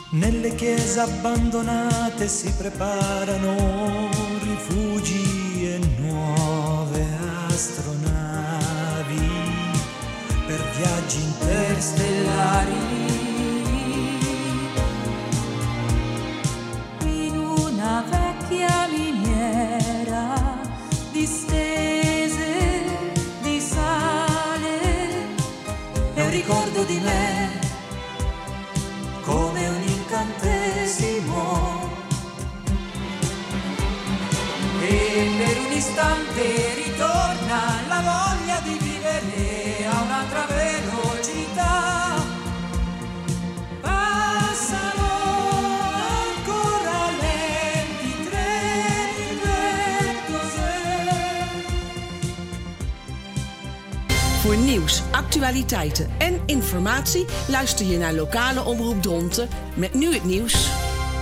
Nelle chiese abbandonate si preparano rifugi e nuove astronavi per viaggi interstellari. In una vecchia miniera distese di sale è un ricordo di me come un incantesimo, e per un istante ritorna la voglia di vivere a un'altra velocità. Passano ancora lenti treni verso sé. Voor nieuws, actualiteiten en informatie luister je naar lokale omroep Dronten met nu het nieuws.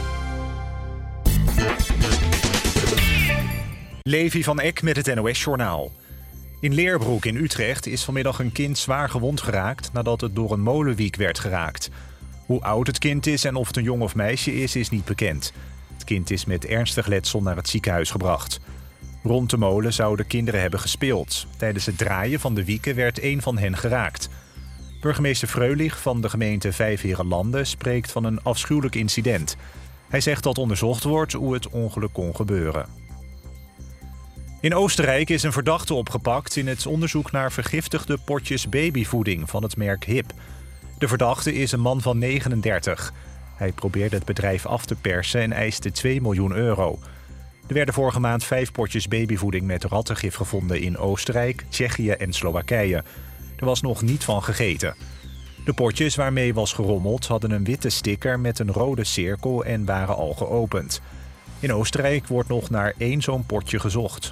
Levi van Eck met het NOS-journaal. In Leerbroek in Utrecht is vanmiddag een kind zwaar gewond geraakt nadat het door een molenwiek werd geraakt. Hoe oud het kind is en of het een jong of meisje is niet bekend. Het kind is met ernstig letsel naar het ziekenhuis gebracht. Rond de molen zouden kinderen hebben gespeeld. Tijdens het draaien van de wieken werd een van hen geraakt. Burgemeester Freulich van de gemeente Vijfheerenlanden spreekt van een afschuwelijk incident. Hij zegt dat onderzocht wordt hoe het ongeluk kon gebeuren. In Oostenrijk is een verdachte opgepakt in het onderzoek naar vergiftigde potjes babyvoeding van het merk Hip. De verdachte is een man van 39. Hij probeerde het bedrijf af te persen en eiste 2 miljoen euro. Er werden vorige maand 5 potjes babyvoeding met rattengif gevonden in Oostenrijk, Tsjechië en Slowakije. Er was nog niet van gegeten. De potjes waarmee was gerommeld hadden een witte sticker met een rode cirkel en waren al geopend. In Oostenrijk wordt nog naar 1 zo'n potje gezocht.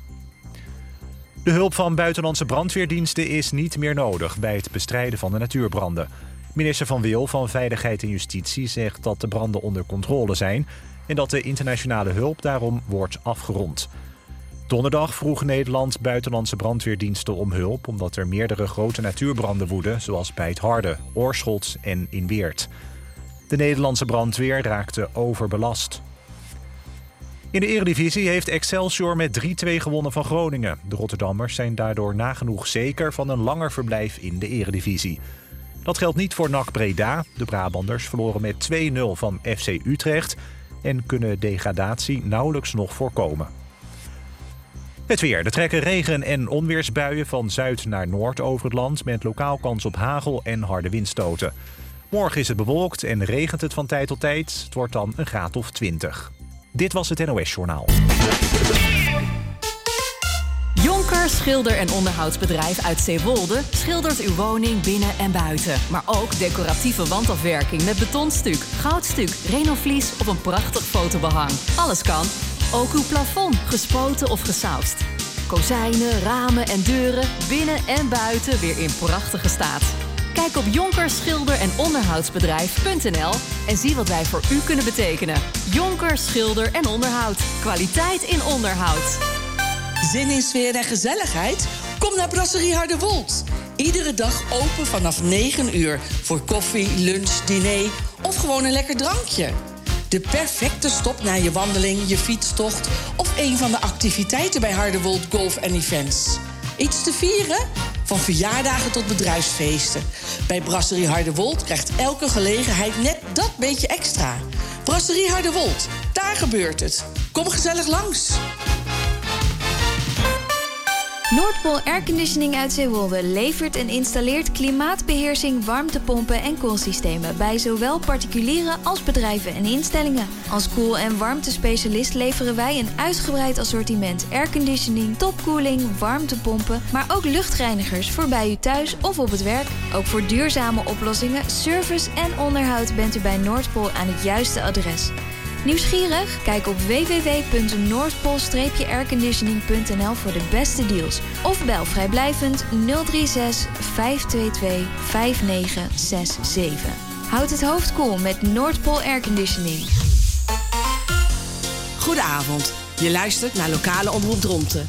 De hulp van buitenlandse brandweerdiensten is niet meer nodig bij het bestrijden van de natuurbranden. Minister Van Wil van Veiligheid en Justitie zegt dat de branden onder controle zijn en dat de internationale hulp daarom wordt afgerond. Donderdag vroeg Nederland buitenlandse brandweerdiensten om hulp omdat er meerdere grote natuurbranden woeden, zoals bij het Harde, Oorschot en in Weert. De Nederlandse brandweer raakte overbelast. In de Eredivisie heeft Excelsior met 3-2 gewonnen van Groningen. De Rotterdammers zijn daardoor nagenoeg zeker van een langer verblijf in de Eredivisie. Dat geldt niet voor NAC Breda. De Brabanders verloren met 2-0 van FC Utrecht en kunnen degradatie nauwelijks nog voorkomen. Het weer. Er trekken regen- en onweersbuien van zuid naar noord over het land met lokaal kans op hagel en harde windstoten. Morgen is het bewolkt en regent het van tijd tot tijd. Het wordt dan een graad of 20. Dit was het NOS-journaal. Jonker Schilder- en Onderhoudsbedrijf uit Zeewolde schildert uw woning binnen en buiten. Maar ook decoratieve wandafwerking met betonstuk, goudstuk, Renovlies of een prachtig fotobehang. Alles kan. Ook uw plafond, gespoten of gesausd. Kozijnen, ramen en deuren, binnen en buiten weer in prachtige staat. Kijk op Jonker Schilder- en Onderhoudsbedrijf.nl en zie wat wij voor u kunnen betekenen. Jonker Schilder en Onderhoud. Kwaliteit in onderhoud. Zin in sfeer en gezelligheid? Kom naar Brasserie Hardewold. Iedere dag open vanaf 9 uur voor koffie, lunch, diner of gewoon een lekker drankje. De perfecte stop na je wandeling, je fietstocht of een van de activiteiten bij Hardewold Golf en Events. Iets te vieren? Van verjaardagen tot bedrijfsfeesten. Bij Brasserie Hardewold krijgt elke gelegenheid net dat beetje extra. Brasserie Hardewold, daar gebeurt het. Kom gezellig langs. Noordpool Airconditioning uit Zeewolde levert en installeert klimaatbeheersing, warmtepompen en koelsystemen bij zowel particulieren als bedrijven en instellingen. Als koel- en warmtespecialist leveren wij een uitgebreid assortiment airconditioning, topkoeling, warmtepompen, maar ook luchtreinigers voor bij u thuis of op het werk. Ook voor duurzame oplossingen, service en onderhoud bent u bij Noordpool aan het juiste adres. Nieuwsgierig? Kijk op www.noordpool-airconditioning.nl voor de beste deals. Of bel vrijblijvend 036 522 5967. Houd het hoofd koel met Noordpool Airconditioning. Goedenavond. Je luistert naar lokale omroep Dronten.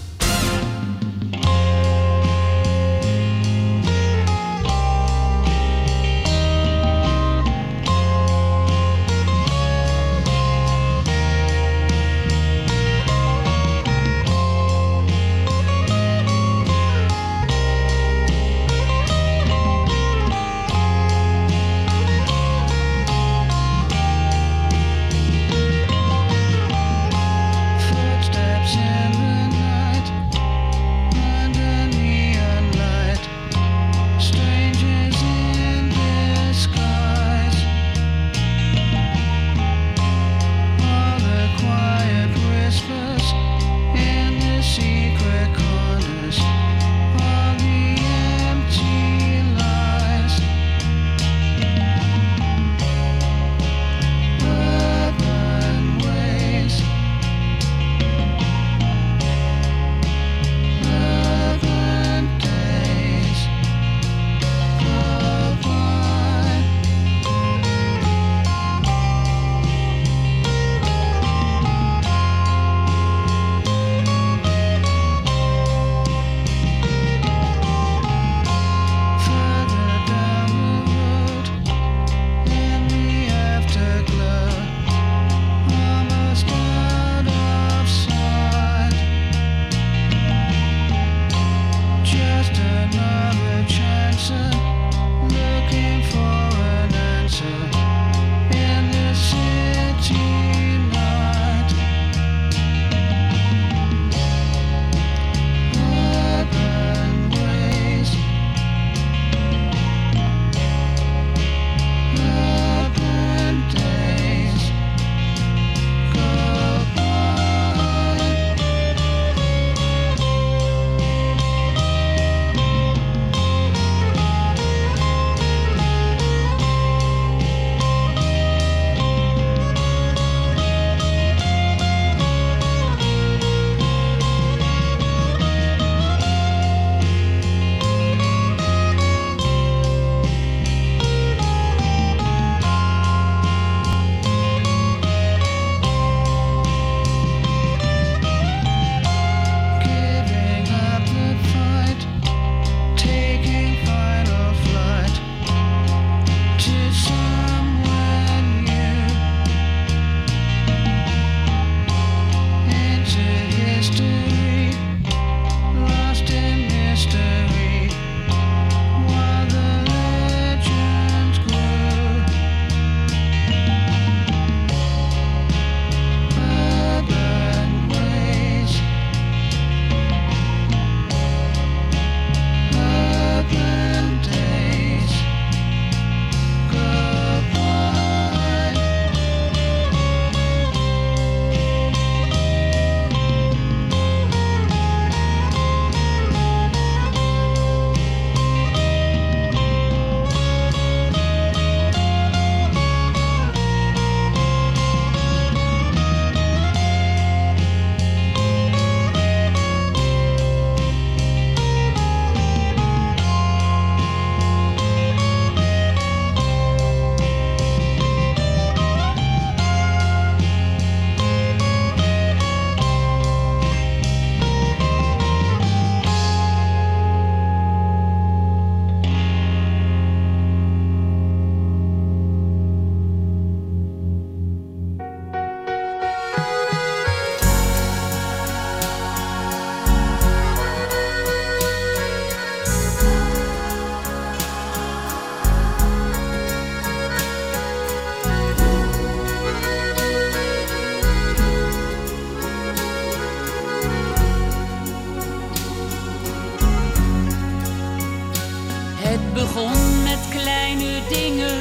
begon met kleine dingen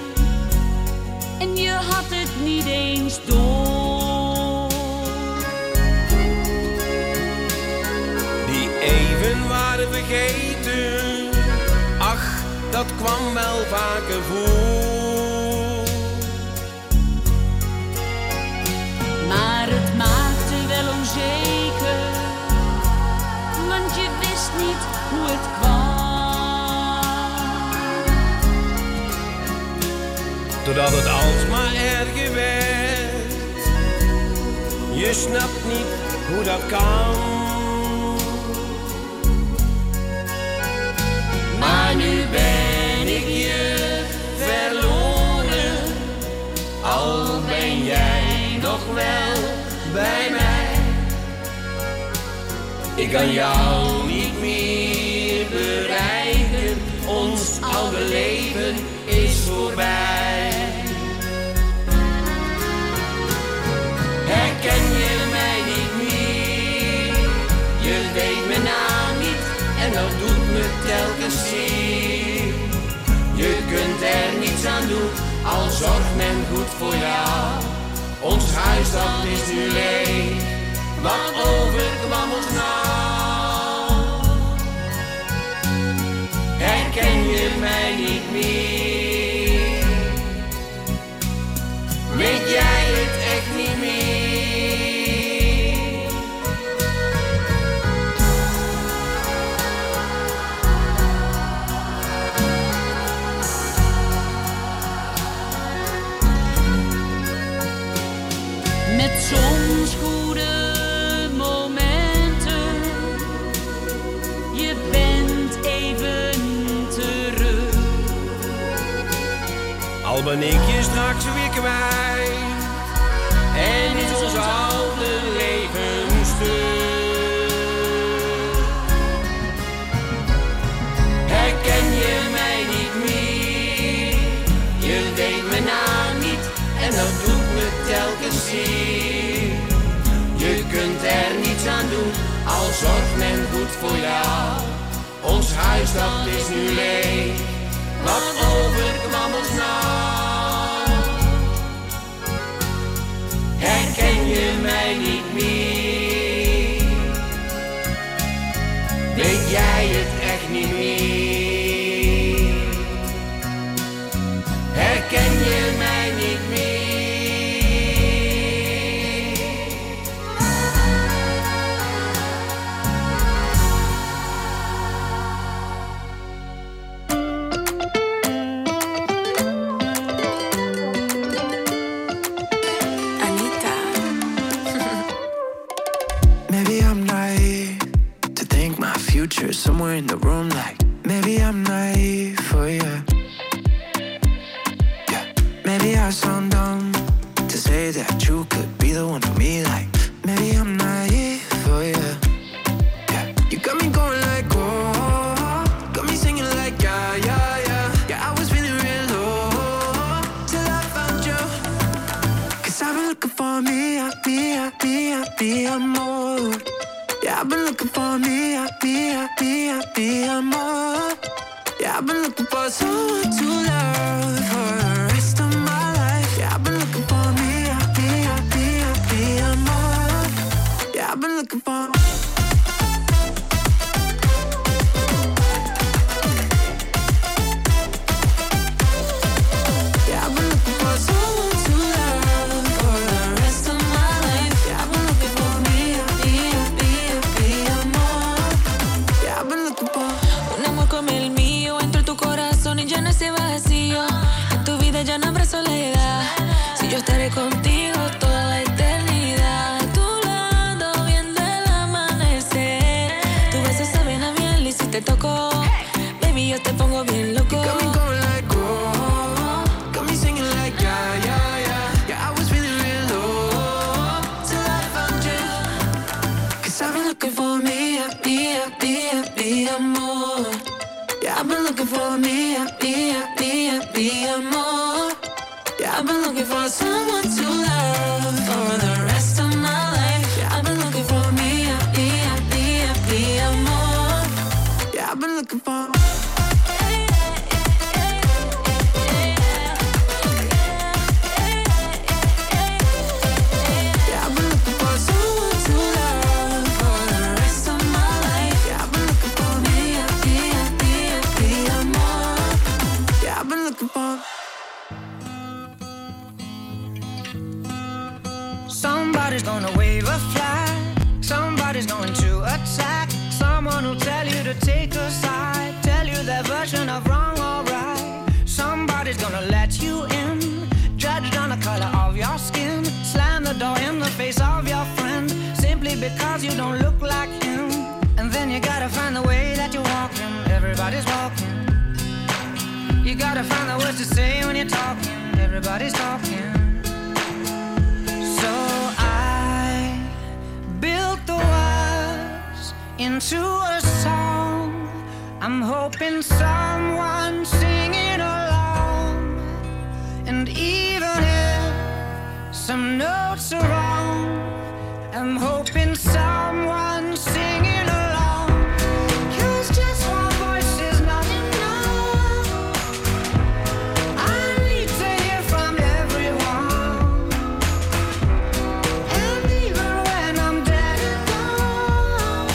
en je had het niet eens door. Die even waren vergeten, ach, dat kwam wel vaker voor. Maar het maakte wel onzeker, want je wist niet hoe het kwam. Doordat het alsmaar erger werd, je snapt niet hoe dat kan. Maar nu ben ik je verloren, al ben jij nog wel bij mij. Ik kan jou niet meer bereiken, ons oude leven is voorbij. Herken je mij niet meer, je weet mijn naam niet en dat doet me telkens zeer. Je kunt er niets aan doen, al zorgt men goed voor jou. Ons huis dat is nu leeg, wat overkwam ons nou? Herken je mij niet meer, weet jij het echt niet meer? Met soms goede momenten, je bent even terug. Al ben ik je straks weer kwijt en is ons oude leven stuk. Herken je mij niet meer, je weet mijn naam niet en dat doet me telkens zeer. Je kunt er niets aan doen, al zorgt men goed voor jou. Ons huis dat is nu leeg, wat overkwam ons nou? Herken je mij niet meer, weet jij het echt niet meer? Herken je mij niet meer? Somewhere in the room, like maybe I'm naive for you. Maybe I sound dumb to say that you could be the one for me. Like, maybe I'm naive for you. Yeah, you got me going like, oh, got me singing like, yeah, yeah, yeah. Yeah, I was feeling real low till I found you. 'Cause I've been looking for me, more. Yeah, I've been looking for me, more. Yeah, I've been looking for someone to love for the rest of my life. Yeah, I've been looking for me, more. Yeah, I've been looking for. Yeah, I've been looking for someone to love for the rest of my life. Yeah, I've been looking for me, more. Yeah, I've been looking for. Un amor como el mío entró en tu corazón y llena ese vacío. En tu vida ya no habrá soledad. Si yo estaré contigo toda la eternidad. A tu lado viendo el amanecer. Tus besos saben a miel y si te toco, baby, yo te pongo bien loco. Got me going like, oh, got me singing like, yeah, yeah, yeah. Yeah, I was feeling real low till I found you. 'Cause I've been looking for me, more. Yeah, I've been looking for me, more. Yeah, I've been looking for someone to love for the rest of my life. Yeah, I've been looking for me, more. Yeah, I've been looking for. Yeah, I've been looking for someone to love for the rest of my life. Yeah, I've been looking for me, more. Yeah, I've been looking for. Somebody's gonna wave a flag. Somebody's going to attack. Someone who'll tell you to take a side. Tell you their version of wrong or right. Somebody's gonna let you in. Judged on the color of your skin. Slam the door in the face of your friend. Simply because you don't look like him. And then you gotta find the way that you're walking. Everybody's walking. You gotta find the words to say when you're talking. Everybody's talking. So I built the words into a song. I'm hoping someone's singing along. And even if some notes are wrong, I'm hoping someone's singing along. 'Cause just one voice is not enough. I need to hear from everyone. And even when I'm dead and gone,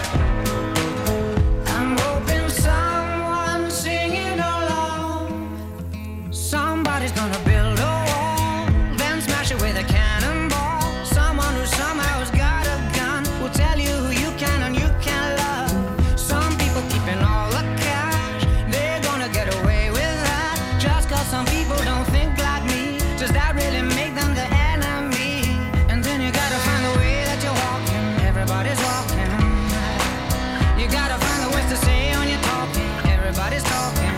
I'm hoping someone's singing along. Somebody's gonna build a wall, then smash it with a cannonball. Someone who somehow has got a gun will tell you who you can and you can't love. Some people keeping all the cash, they're gonna get away with that. Just 'cause some people don't think like me, does that really make them the enemy? And then you gotta find the way that you're walking. Everybody's walking. You gotta find the words to say when you're talking. Everybody's talking.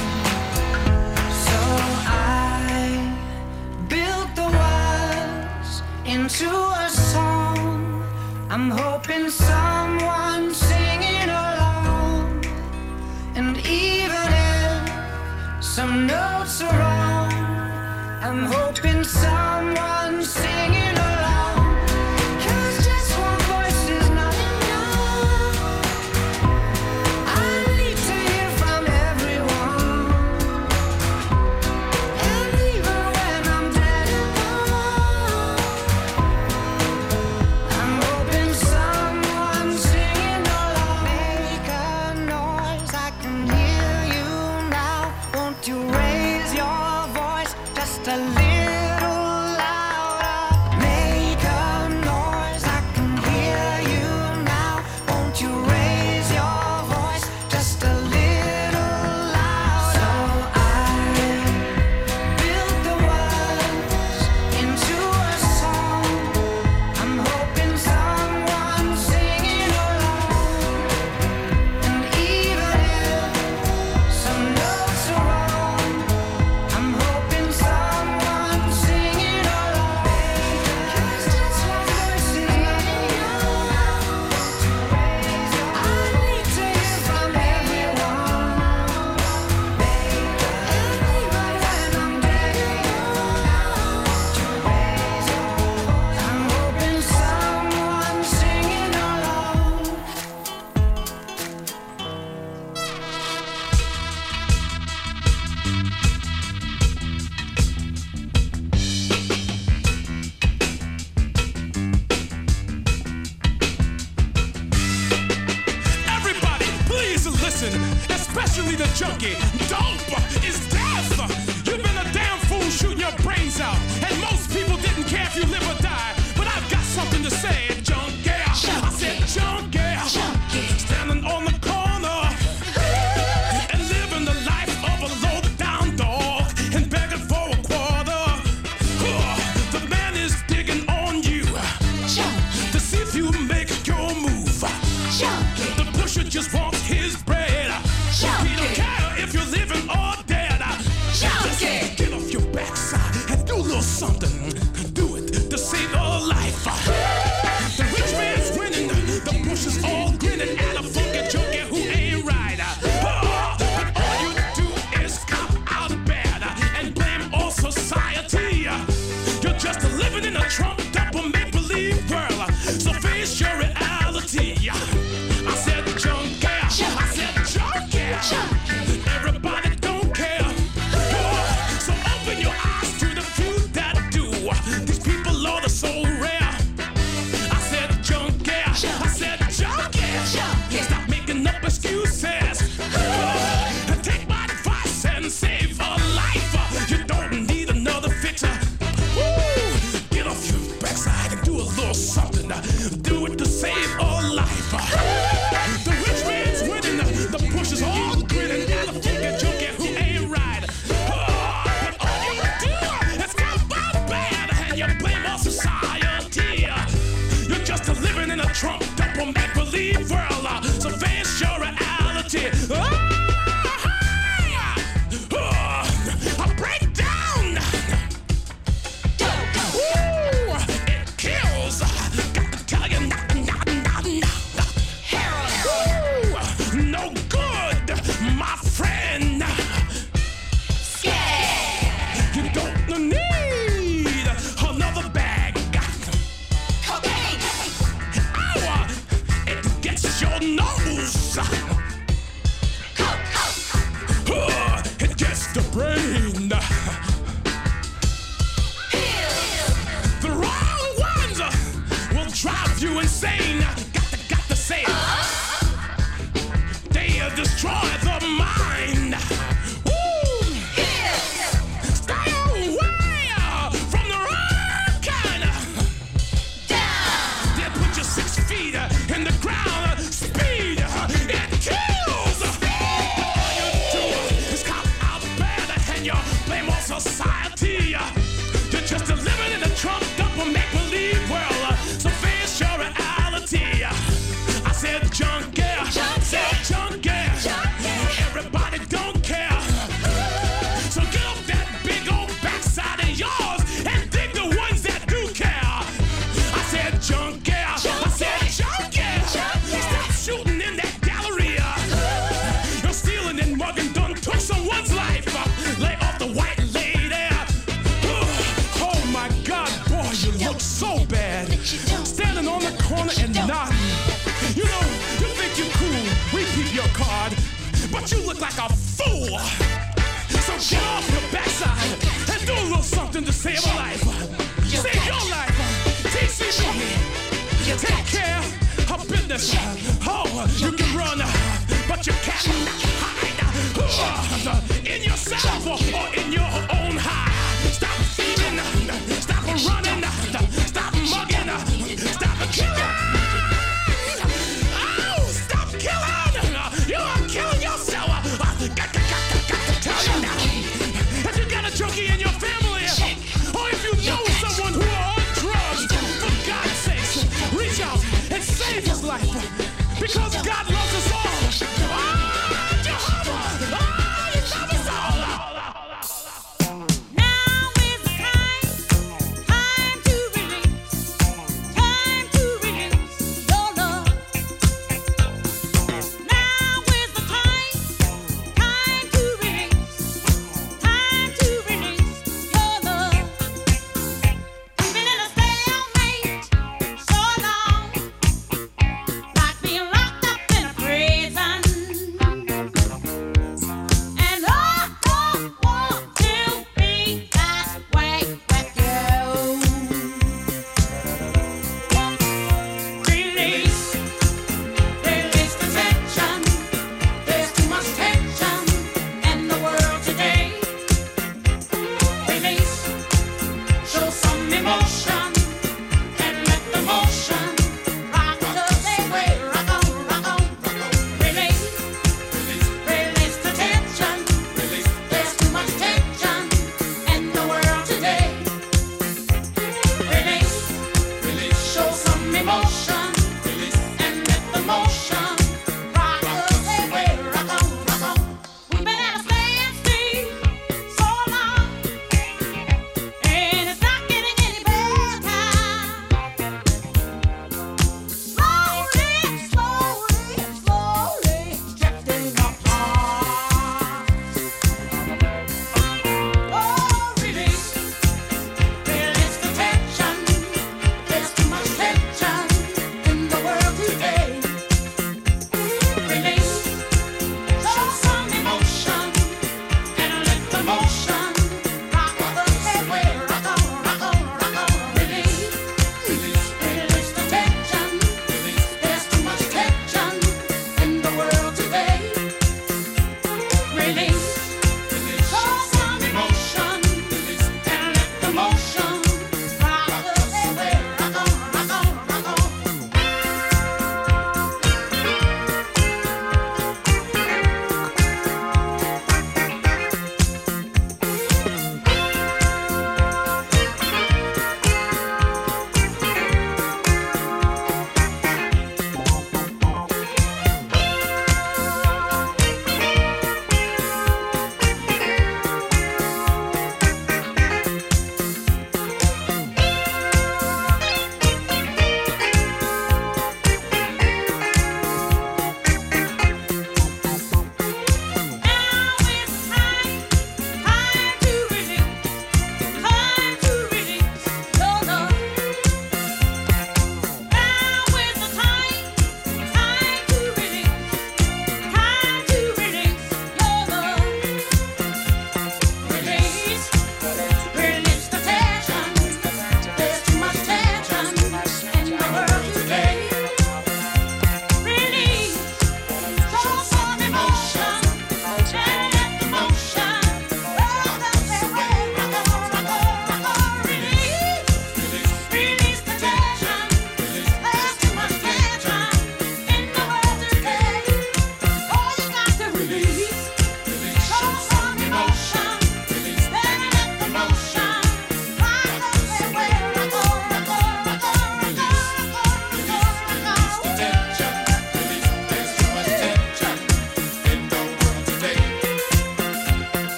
So I built the words into a song. I'm hoping someone's singing along. And even if some notes are wrong, I'm hoping someone's singing along. 'Cause just one voice is not enough. I need to hear from everyone. And even when I'm dead and gone, I'm hoping someone's singing along. Make a noise, I can hear you now. Won't you raise your voice just a little louder? the junkie. Dope is death. You've been a damn fool shooting your brains out. And most people didn't care if you live or die. But I've got something to say, junkie. I said junkie. Standing on the corner and living the life of a low-down dog and begging for a quarter. The man is digging on you to see if you make your move. The pusher just wants his bread. He don't care if you're living or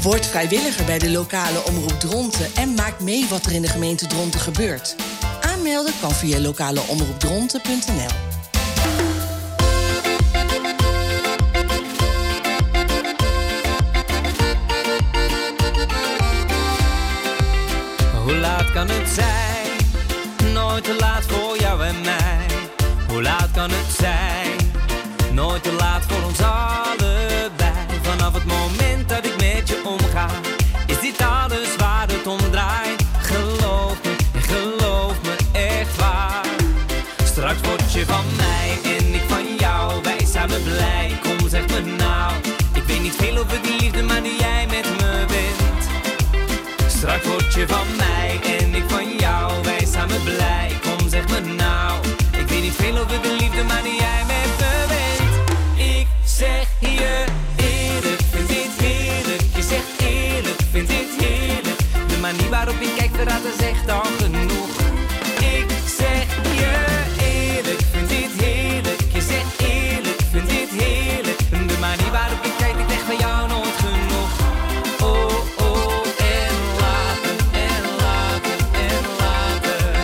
Word vrijwilliger bij de lokale omroep Dronten en maak mee wat er in de gemeente Dronten gebeurt. Aanmelden kan via lokaleomroepdronten.nl. Hoe laat kan het zijn? Nooit te laat voor jou en mij. Hoe laat kan het zijn? Nooit te laat voor ons allebei. Vanaf het moment dat ik met je omga, is dit alles waar het om draait. Geloof me echt waar. Straks word je van mij en ik van jou. Wij samen blij, kom zeg me nou. Ik weet niet veel over die liefde, maar nu jij met me bent. Straks word je van mij en ik van jou. Wij samen blij, kom zeg me nou. Ik weet niet veel over de liefde, maar nu jij met me bent. Ik zeg je eerlijk, vind dit heerlijk. Je zegt eerlijk, vind dit heerlijk. De manier waarop ik kijk verraadt is echt al genoeg. Ik zeg je eerlijk, vind dit heerlijk. Je zegt eerlijk, vind dit heerlijk. De manier waarop ik kijk, ik leg van jou nooit genoeg. Oh, oh, en later, en later, en later.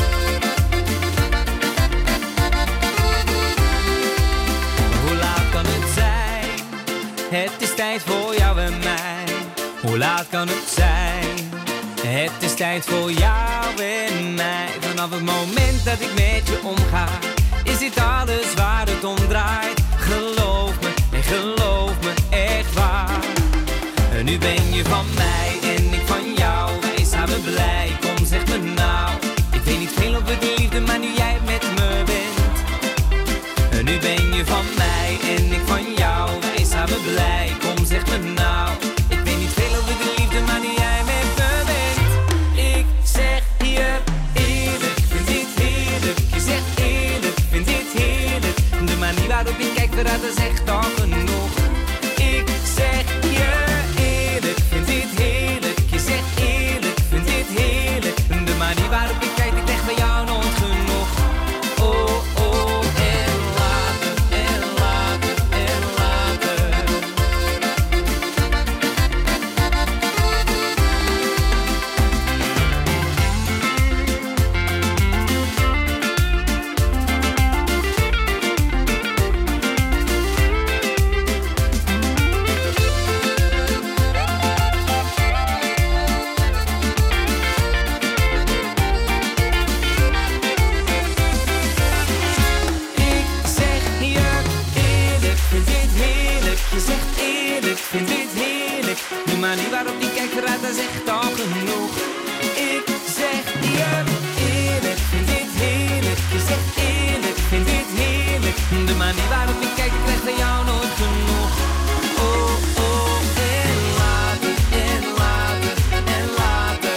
Hoe laat kan het zijn? Het is tijd voor jou en mij. Hoe laat kan het zijn? Het is tijd voor jou en mij. Vanaf het moment dat ik met je omga, is dit alles waar het om draait. Geloof me en geloof me echt waar. En nu ben je van mij en ik van jou. Wij samen blij, kom zeg me nou. Ik weet niet veel over de liefde, maar nu jij met me bent. En nu ben je van mij en ik van jou. Wij samen blij, kom zeg me nou. Ik weet niet veel over de liefde, maar nu jij met me bent. Ik zeg je eerlijk, vind dit heerlijk. Je zegt eerlijk, vind dit heerlijk. De manier waarop ik kijk verraadt is echt al genoeg. Ik zeg je eerlijk, vind dit heerlijk. Je zegt eerlijk, vind dit heerlijk. De manier waarop ik kijk, ik leg bij jou nooit genoeg. Oh, oh, en later, en later, en later. Je zegt eerlijk, vind dit heerlijk. De manier waarop die kijkt verraadt is echt al genoeg. Ik zeg je eerlijk, vind dit heerlijk. Je zegt eerlijk, vind dit heerlijk. De manier waarop ik kijk, ik krijg van jou nooit genoeg. Oh, oh, en later, en later, en later.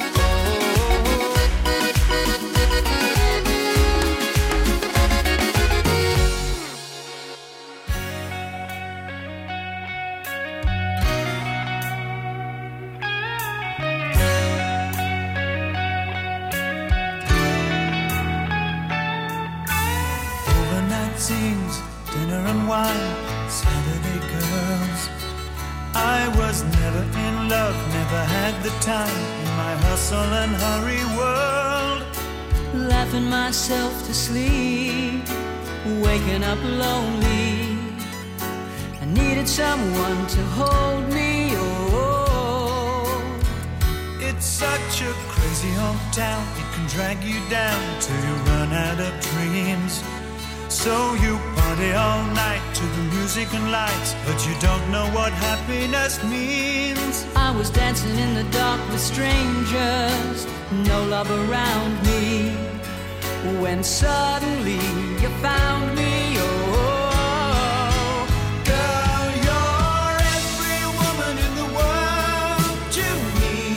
Overnight scenes, dinner and wine, Saturday girls. I was never in love, never had the time in my hustle and hurry world. Laughing myself to sleep, waking up lonely. I needed someone to hold me. Oh, it's such a crazy old town. It can drag you down till you run out of dreams. So you party all night to the music and lights, but you don't know what happiness means. I was dancing in the dark with strangers, no love around me. When suddenly you found me, oh, girl, you're every woman in the world to me.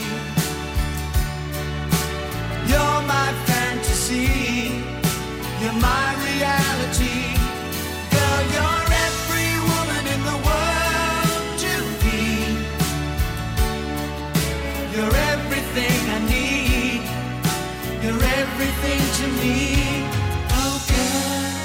You're my fantasy, you're my reality. Girl, you're every woman in the world to me. You're everything I need. You're everything to me. Oh, girl.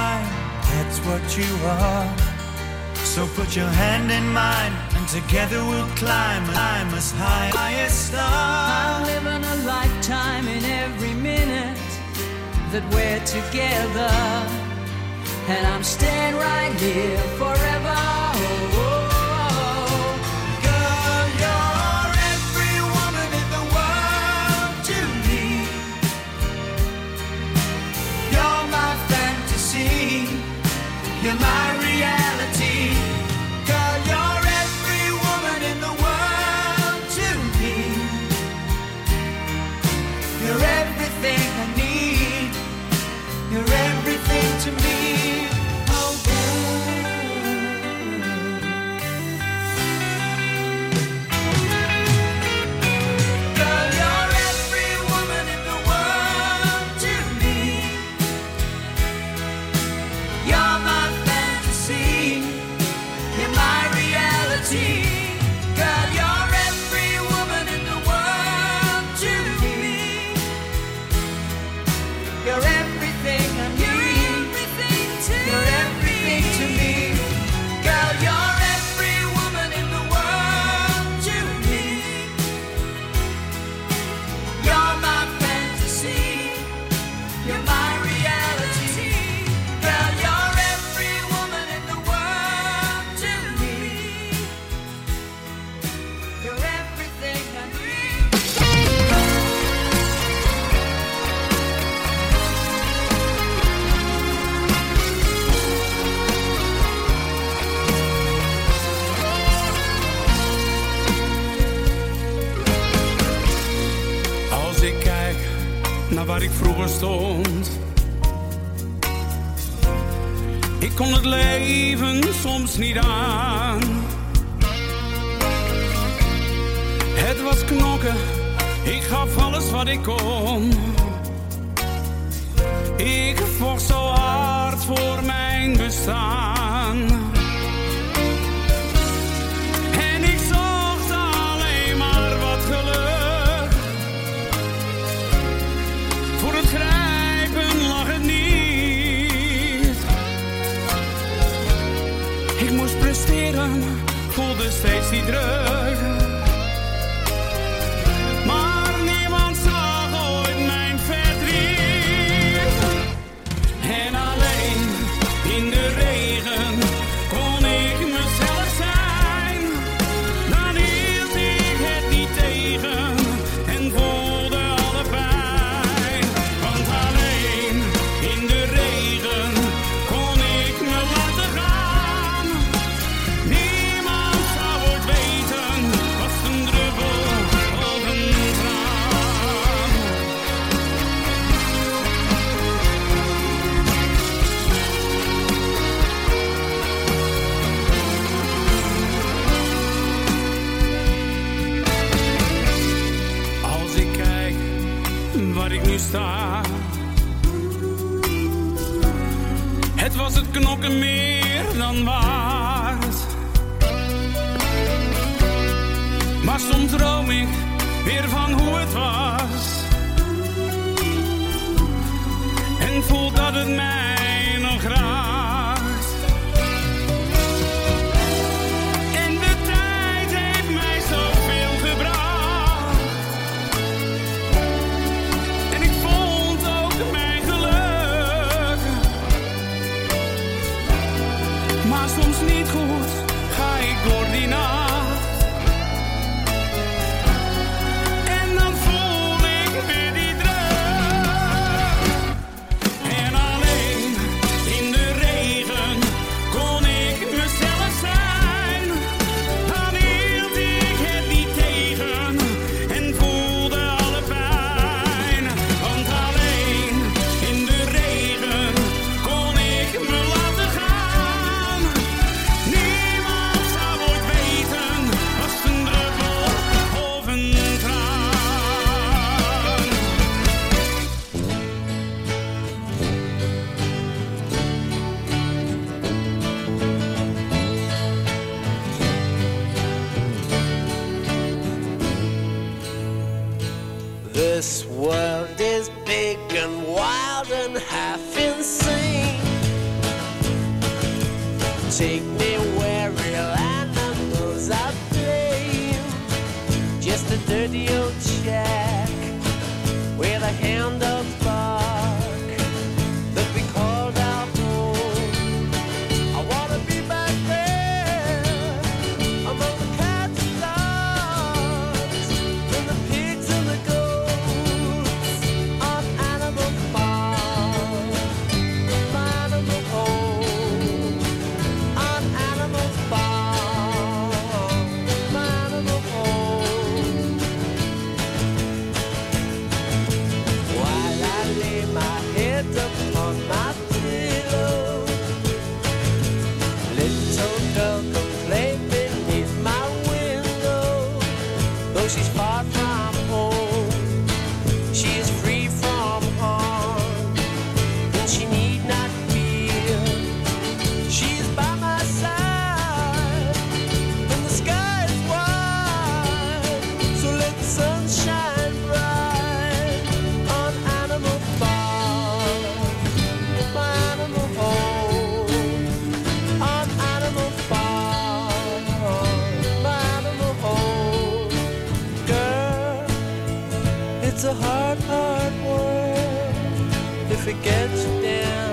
mine, that's what you are. So put your hand in mine, and together we'll climb as high as star. I'm living a lifetime in every minute that we're together, and I'm staying right here forever. Oh, oh. Girl, you're every woman in the world to me. You're my fantasy, you're my reality. Girl, you're every woman in the world to me. You're everything I need, you're everything to me. Oh, girl, you're every woman in the world to me. You're my fantasy, you're my reality. Girl, you're every woman in the world to me. You're everything I need. You're everything to me. Girl, you're every woman in the world to me. You're my fantasy, you're my reality. Girl, you're every woman in the world to me. You're everything I need. Als ik kijk naar waar ik vroeger stond, ik kon het leven soms niet aan. Het was knokken, ik gaf alles wat ik kon. Ik vocht zo hard voor mijn bestaan. En ik zocht alleen maar wat geluk. Voor het grijpen lag het niet. Ik moest presteren, voelde steeds die druk. Maar niemand zag ooit mijn verdriet. En alleen in de regen kon ik mezelf zijn. Dan hield ik het niet tegen en voelde alle pijn. Want alleen in de regen kon ik me laten gaan. Niemand zou ooit weten wat een druppel of een traan. Als ik kijk waar ik nu sta, het was het knokken meer dan waard. Maar soms droom ik weer van hoe het was. En voel dat het mij nog raakt. En de tijd heeft mij zoveel gebracht. En ik vond ook mijn geluk. Maar soms niet goed ga ik door die nacht. En dan voel ik weer die druk. En alleen in de regen kon ik mezelf zijn. Dan hield ik het niet tegen en voelde alle pijn. Want alleen in de regen kon ik me laten gaan. Niemand zou ooit weten take me where real animals are playing. Just a dirty old shack with a hand of bark that we called our home. I wanna be back there among the cats and dogs and the pigs and the goats on Animal Farm, my animal home. On Animal Farm, my animal home. While I lay my head upon my pillow, little girl could play beneath my window. Though she's far from home, she is free from harm, and she need not fear. She is by my side, and the sky is wide. So let the sun shine bright on Animal Farm, my animal home. On Animal Farm, my animal home. Girl, it's a hard, hard world if it gets you down.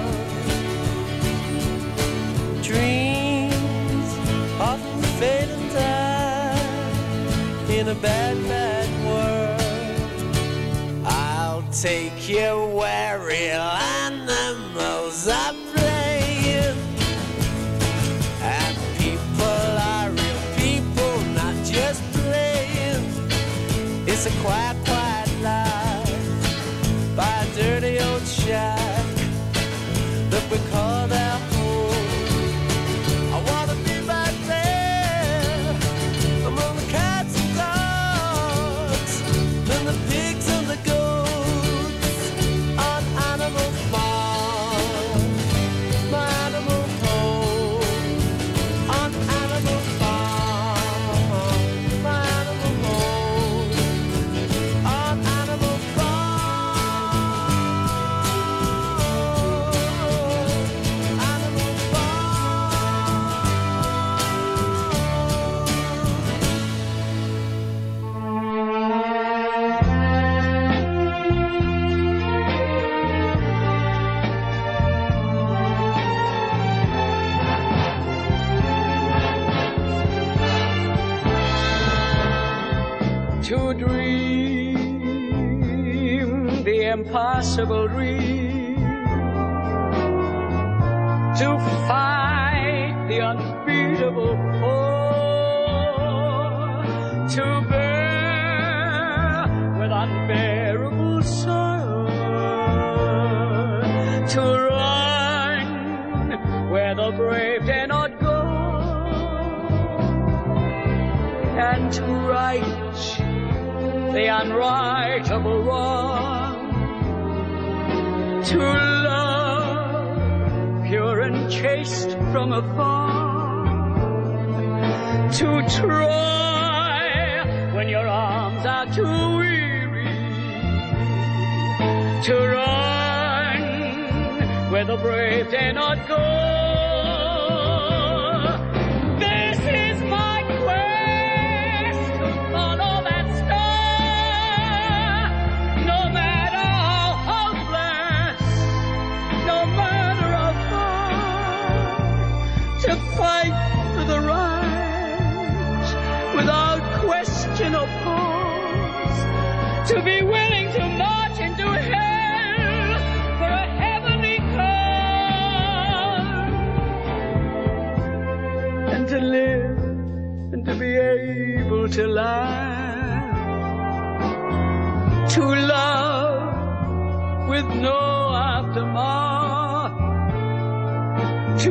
Dreams often fade and die in a bad, bad world. I'll take you where real animals are playing, and people are real people, not just playing. It's a quiet, quiet life by a dirty old shack that we call our home. I wanna be back there among the cats and dogs and the pigs and the goats on Animal Farm, my animal home. On Animal Farm, my animal home. On Animal Farm, Animal To dream the impossible dream, to fight the unbeatable foe, to bear with unbearable sorrow, to run where the brave dare not go, and to right the unrightable wrong, to love pure and chaste from afar, to try when your arms are too weary, to run where the brave dare not go. This is my quest to follow that star, no matter how hopeless, no matter how far, to fight for the right without question or pause, to be willing to march into hell for a heavenly cause, and to live and to be able to laugh, to love with no aftermath, to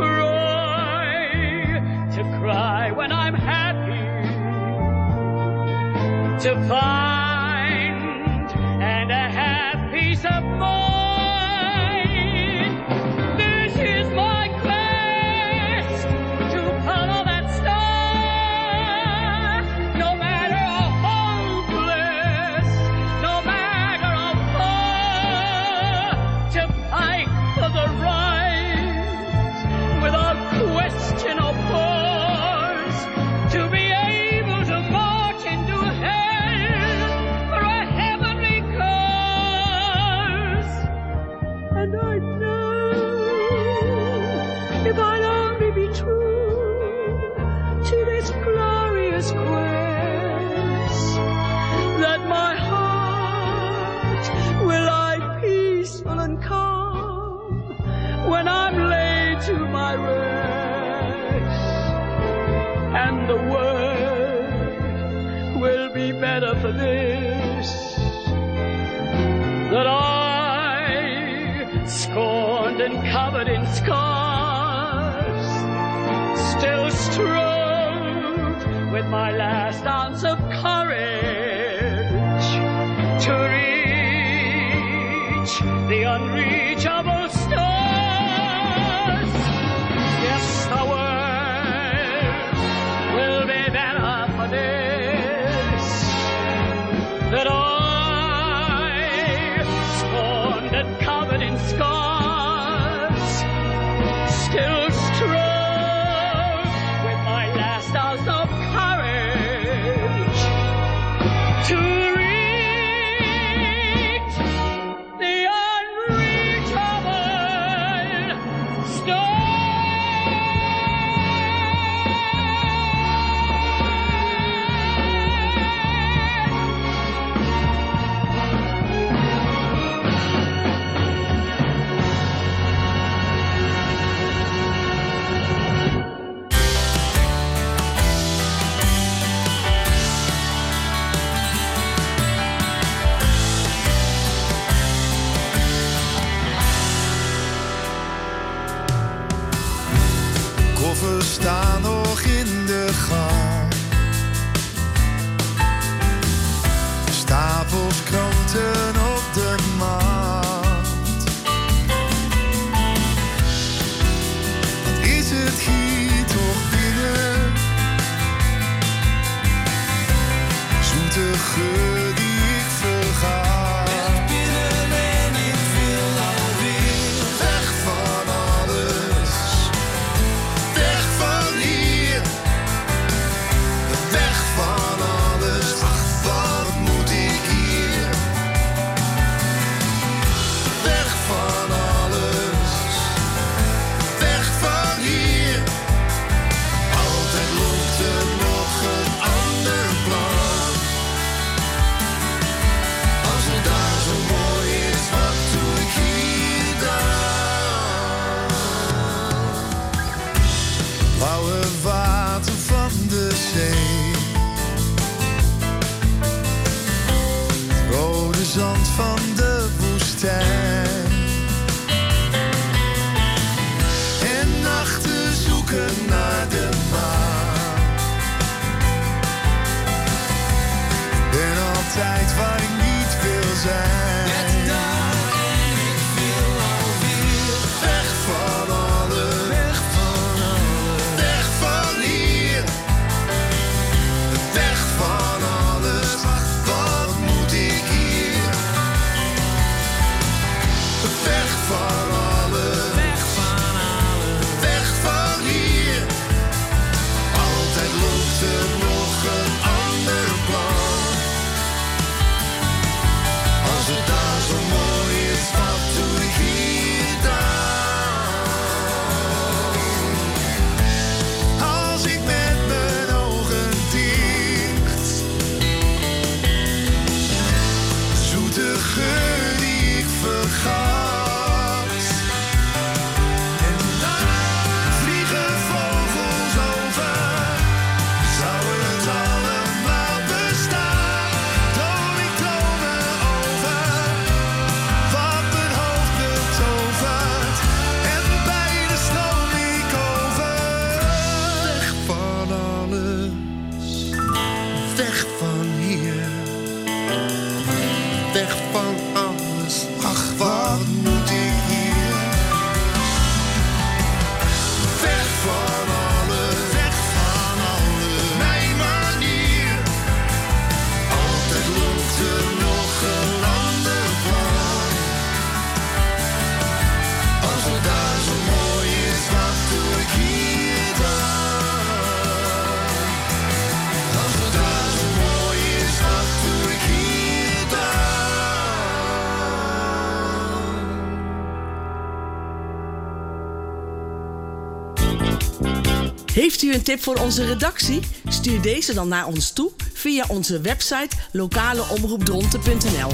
cry when I'm happy, to find and a have peace of mind. This is my quest to follow that star, no matter how hopeless, no matter how far, to fight for the right without question. question of course, to be able to march into hell for a heavenly cause. And I know if I'll only be true to this glorious quest, that my heart will lie peaceful and calm when I'm laid to my rest, and the world will be better for this, that I, scorned and covered in scars, still strove with my last ounce of courage to reach the unreachable stars. Yes, the world will be better for this, that I, scorned and covered in scars, still strove with my last ounce of courage to reach the unreachable stars. Koffers staan nog in de gang. Stapels kranten op de mat. Wat is het hier toch binnen? Zoete geur die ik verga. Weg binnen en ik wil alweer weg van alles. Weg van hier, weg van alles. Ach, wat moet ik hier? Weg van alles, weg van hier. Heeft u een tip voor onze redactie? Stuur deze dan naar ons toe via onze website lokaleomroepdronten.nl.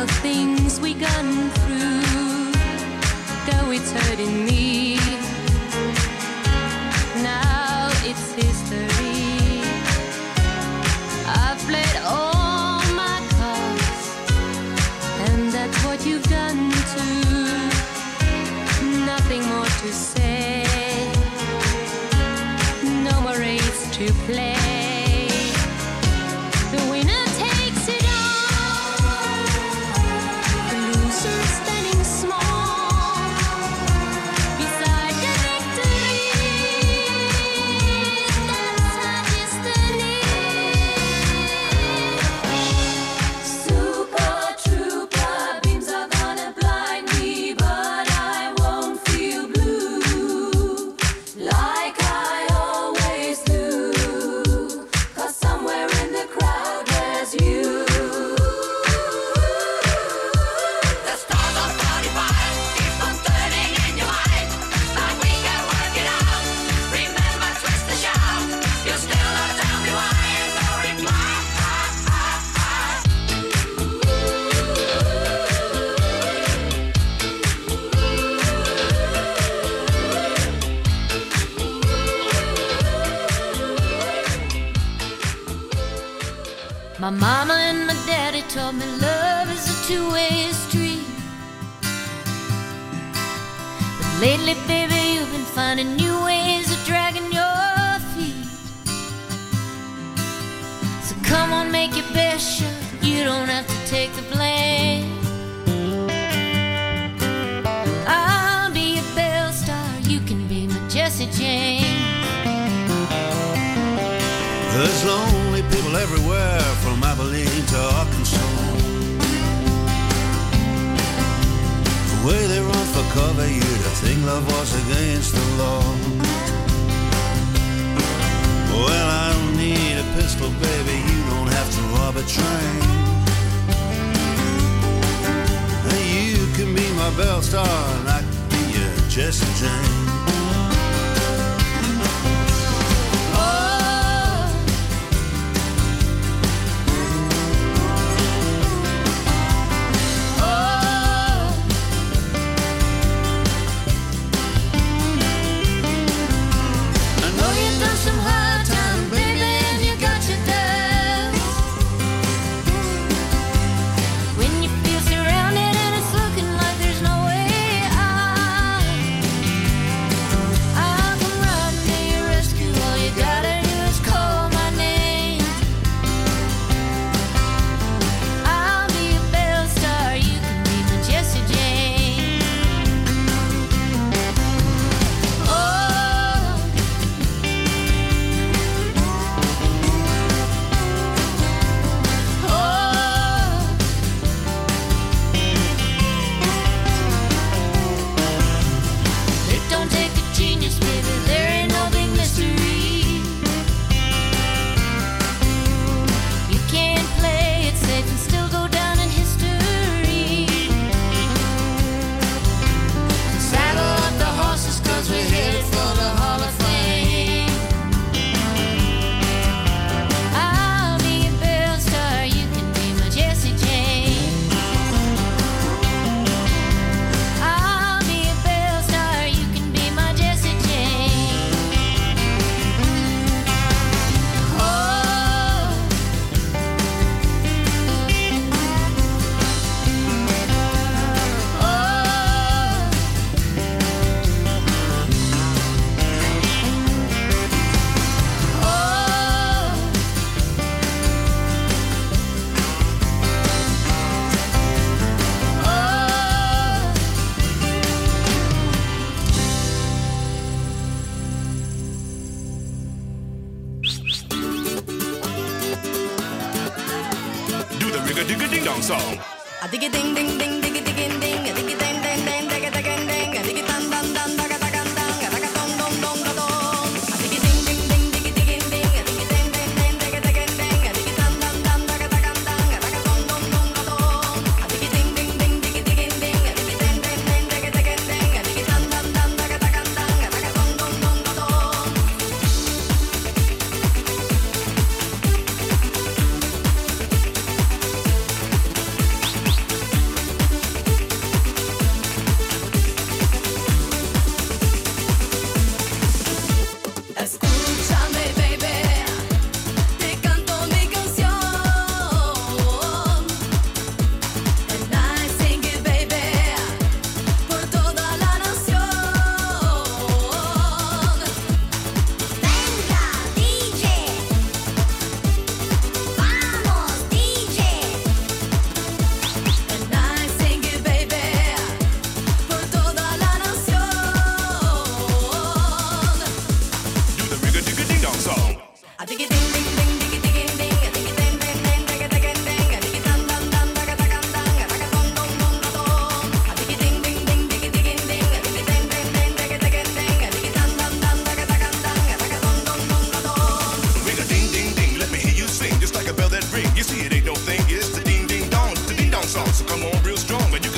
about things we gone through, though it's hurting me. Now it's history. I've played all my cards, and that's what you've done too. Nothing more to say, no more race to play. The winner takes it all, the loser standing small beside the victory. That's our destiny. Super trooper beams are gonna blind me, but I won't feel blue like I always do, 'cause somewhere in the crowd there's you. The stars are 45, keep on turning in your mind, but we can work it out. Remember, twist the shout, you still don't tell me why, and no reply. My mama and my daddy told me love is a two-way street. But lately, baby, you've been finding new ways of dragging your feet. So come on, make your best shot. You don't have to take the blame. I'll be a Belle Star. You can be my Jessie James. There's lonely people everywhere, from Abilene to Arkansas. The way they run for cover, you'd think love was against the law. Well, I don't need a pistol, baby, you don't have to rob a train. And you can be my Belle Star, and I can be your Jessie Jane. Ding-a-ding-a-ding-dong song. A diggy-ding-ding-ding, diggy-diggy-ding, a diggy-ding-ding-ding, diggy-diggy-ding, a diggy-dun-dun-dun, dagga-dagga-dang, a dagga-dong-dong-dong-dong. A diggy-ding-ding-ding, diggy-diggy-ding, a diggy-ding-ding-ding, diggy-diggy-ding, a diggy-dun-dun-dun, dagga-dagga-dang, a dagga-dong-dong-dong-dong. A diggy-ding-ding-ding, diggy-diggy-ding, a diggy-ding-ding-ding, diggy-diggy-ding, a diggy-dun-dun-dun, dagga-dagga-dang, a dagga-dong-dong-dong-dong. come on real strong, and you